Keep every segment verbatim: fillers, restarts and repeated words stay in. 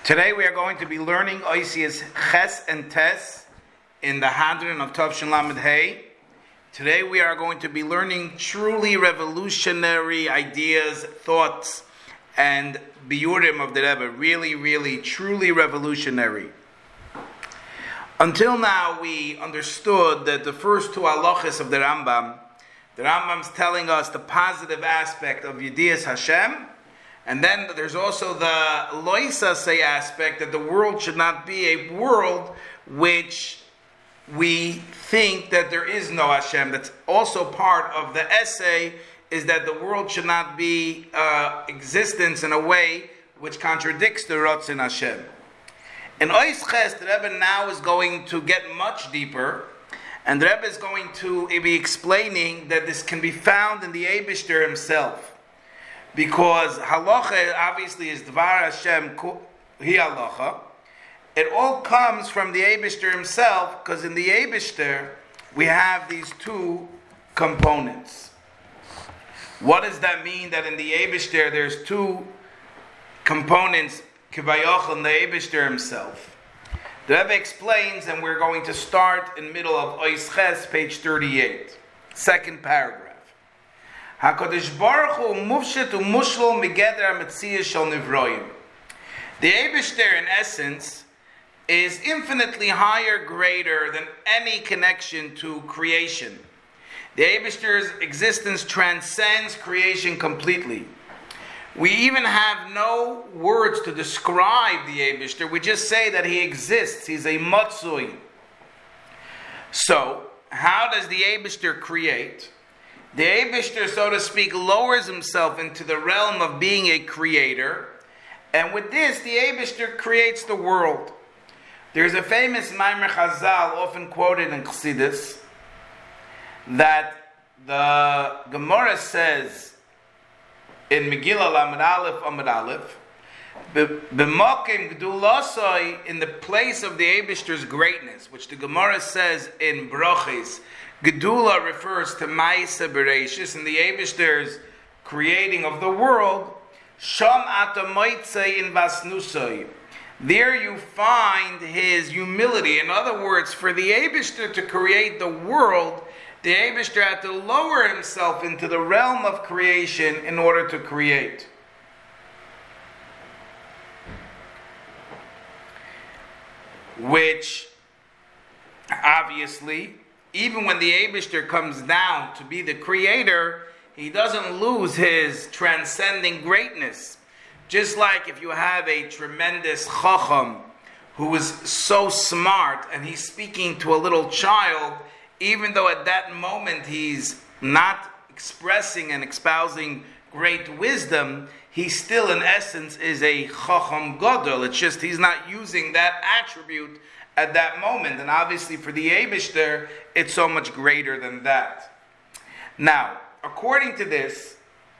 Today we are going to be learning Oisias Ches and Tes in the Hadron of Tavshin Lamed Hey. Today we are going to be learning truly revolutionary ideas, thoughts, and biurim of the Rebbe. Really, really, truly revolutionary. Until now we understood that the first two halachas of the Rambam, the Rambam's telling us the positive aspect of Yedias Hashem, and then there's also the loisasei aspect that the world should not be a world which we think that there is no Hashem. That's also part of the essay, is that the world should not be uh, existence in a way which contradicts the Ratzon Hashem. In Ois Ches, the Rebbe now is going to get much deeper, and the Rebbe is going to be explaining that this can be found in the Eibishter himself. Because halacha obviously is Dvar Hashem hi halacha. It all comes from the Eibishter himself, because in the Eibishter we have these two components. What does that mean, that in the Eibishter there's two components, Kivayachal, in the Eibishter himself? The Rebbe explains, and we're going to start in middle of Ois Ches, page thirty-eight, second paragraph. HaKadosh Baruch Hu mufshet u'mushlol migeder ha'metziyah shel nivroim. The Eibishter, in essence, is infinitely higher, greater than any connection to creation. The Eibishter's existence transcends creation completely. We even have no words to describe the Eibishter. We just say that he exists. He's a matzui. So, how does the Eibishter create? The Eibishter, so to speak, lowers himself into the realm of being a creator, and with this, the Eibishter creates the world. There's a famous Maimer Chazal, often quoted in Chassidus, that the Gemara says in Megillah Lamed Aleph Amud Aleph, B'mokim Gdulasoi, in the place of the Eibishter's greatness, which the Gemara says in Brochis, Gedula refers to Ma'aseh Bereishis, and the Eibishter's creating of the world. Sham ata moitzei in vasnusoi. There you find his humility. In other words, for the Eibishter to create the world, the Eibishter had to lower himself into the realm of creation in order to create. Which, obviously, even when the Eibishter comes down to be the creator, he doesn't lose his transcending greatness. Just like if you have a tremendous chacham who is so smart and he's speaking to a little child, even though at that moment he's not expressing and espousing great wisdom, he still in essence is a chacham gadol. It's just he's not using that attribute at that moment. And obviously for the Eibishter, it's so much greater than that. Now, according to this,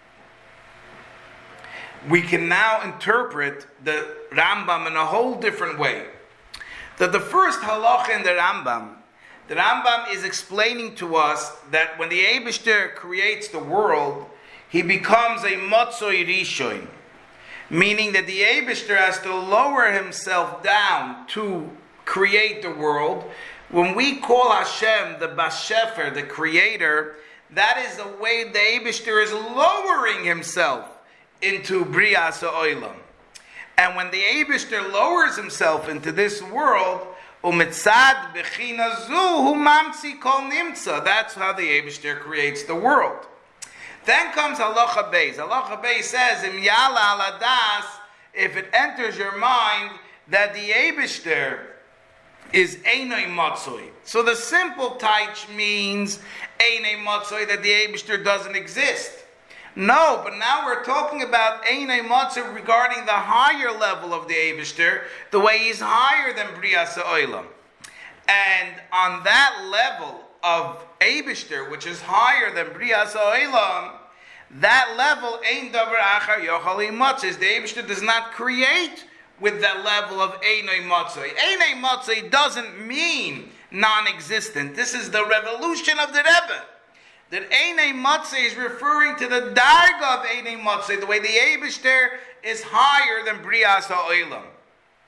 we can now interpret the Rambam in a whole different way. That the first halacha in the Rambam, the Rambam is explaining to us that when the Eibishter creates the world, he becomes a matzoi rishoin, meaning that the Eibishter has to lower himself down to create the world. When we call Hashem the Bashefer, the creator, that is the way the Eibishter is lowering himself into Brias Ha'olam. And when the Eibishter lowers himself into this world, Umitzad Bechina Zu Hu Mamtzi Kol Nimtza. That's how the Eibishter creates the world. Then comes Halacha Beis. Halacha Beis says, Im Yala Aladas, if it enters your mind that the Eibishter is Einoi Matzoi. So the simple taich means Einoi Matzoi, that the Eibishter doesn't exist. No, but now we're talking about Einoi Matzoi regarding the higher level of the Eibishter, the way he's higher than Brias Ha'olam. And on that level of Eibishter, which is higher than Brias Ha'olam, that level Ein Davar Achar Yochal Matzoi. The Eibishter does not create with that level of Einoi Matzoi. Einoi Matzoi doesn't mean non-existent. This is the revolution of the Rebbe. That Einoi Matzoi is referring to the Darga of Einoi Matzoi, the way the Eibishter is higher than Brias Ha'olam.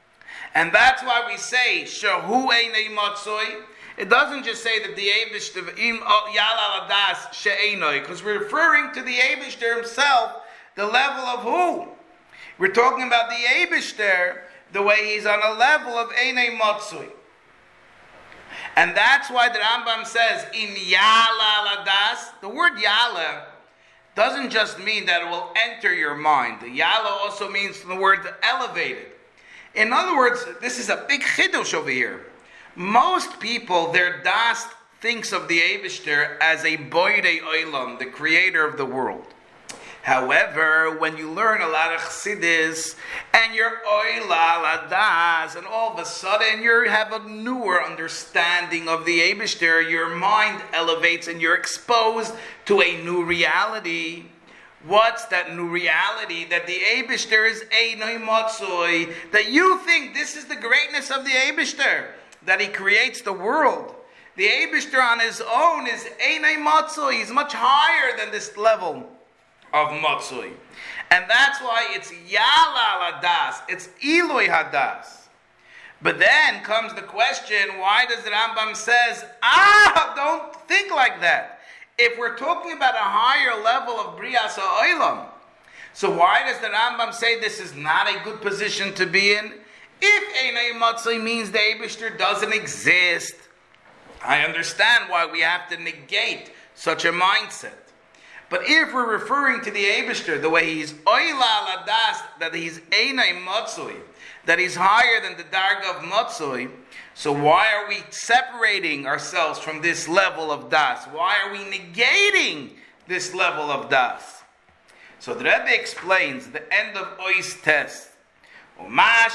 And that's why we say, Shahu Einei Matzoi. It doesn't just say that the Eibishter im Yala Ladas She'einoi, because we're referring to the Eibishter himself, the level of who? We're talking about the Eibishter, the way he's on a level of Einei Matzoi. And that's why the Rambam says, in Yala Ladas, the word Yala doesn't just mean that it will enter your mind. The Yala also means the word elevated. In other words, this is a big chidush over here. Most people, their das thinks of the Eibishter as a Boirei Olam, the creator of the world. However, when you learn a lot of Chassidus and you're Oila Ladas, and all of a sudden you have a newer understanding of the Eibishter, your mind elevates and you're exposed to a new reality. What's that new reality? That the Eibishter is Einoi Matzoi, that you think this is the greatness of the Eibishter, that he creates the world. The Eibishter on his own is Einoi Matzoi, he's much higher than this level of Matzoi. And that's why it's Yala Ladas, it's Eloi Hadas. But then comes the question, why does the Rambam says, ah, don't think like that. If we're talking about a higher level of Brias HaOlam, so why does the Rambam say this is not a good position to be in? If Einei Matzoi means the Eibishter doesn't exist, I understand why we have to negate such a mindset. But if we're referring to the Eibishter, the way he's Oila Ladas, that he's Einei Matzoi, that he's higher than the Darga of Matzoi, so why are we separating ourselves from this level of Das? Why are we negating this level of Das? So the Rebbe explains the end of Ois test. This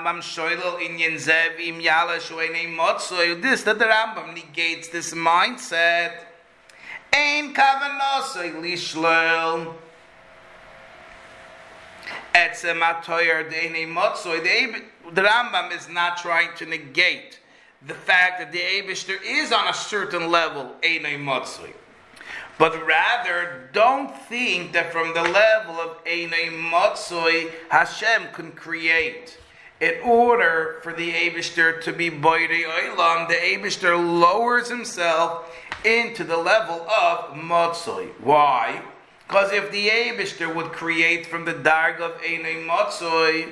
that the Rambam negates this mindset. Ein kavanasoi lishlel etzem atoyer de'enei matzoi. The Rambam is not trying to negate the fact that the Eibishter is on a certain level, einei matzoi. But rather, don't think that from the level of einei matzoi, Hashem can create. In order for the Eibishter to be Boirei Olam, the Eibishter lowers himself into the level of Matzoi. Why? Because if the Eibishter would create from the Darg of Einei Matzoi,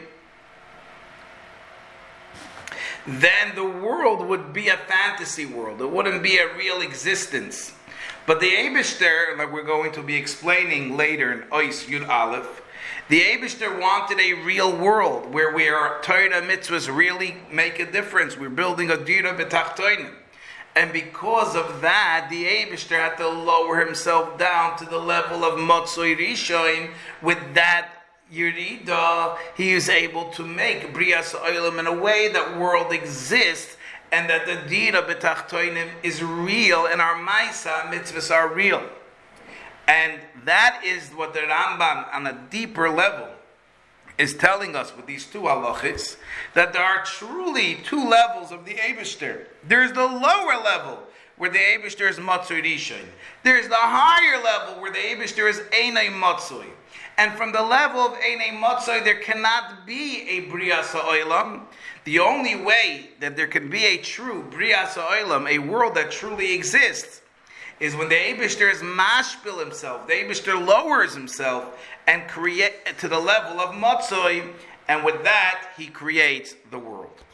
then the world would be a fantasy world. It wouldn't be a real existence. But the Eibishter, like we're going to be explaining later in Ois Yud Aleph, the Eibishter wanted a real world where we are Torah mitzvahs really make a difference. We're building a dira b'tachtoinim. And because of that, the Eibishter had to lower himself down to the level of Matzoi Rishon. With that Yerida, he is able to make Brias HaOlam in a way that world exists, and that the dira b'tachtoinim is real, and our Maisa mitzvahs are real. And that is what the Rambam, on a deeper level, is telling us with these two halachis, that there are truly two levels of the Eibishter. There's the lower level, where the Eibishter is Matzoi Rishon. There's the higher level, where the Eibishter is Einei Matzoi. And from the level of Einei Matzoi, there cannot be a Brias HaOlam. The only way that there can be a true Brias HaOlam, a world that truly exists, is when the Eibishter is mashpil himself. The Eibishter lowers himself and create to the level of Matzoi, and with that he creates the world.